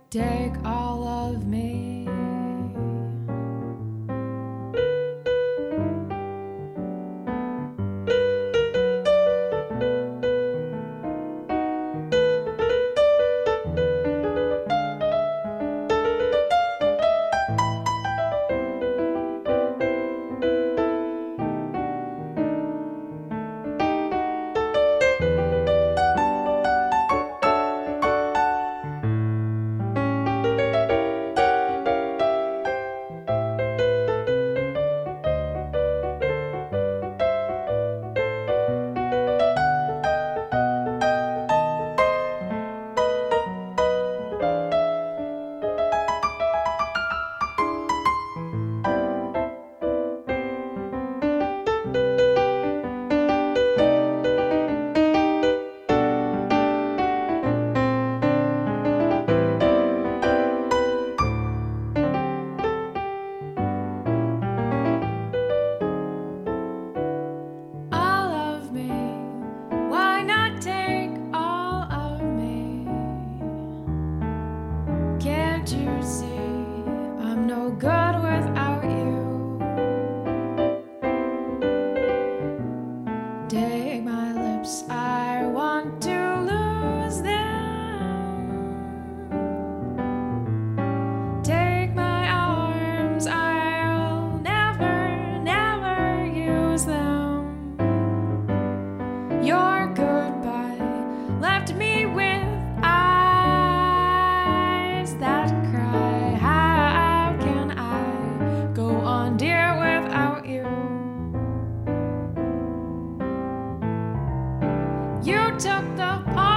take all of me. You see, I'm no good without you. Take my lips, I want to lose them. Take my arms, I'll never, never use them. Your goodbye left me with that cry. How can I go on, dear, without you? You took the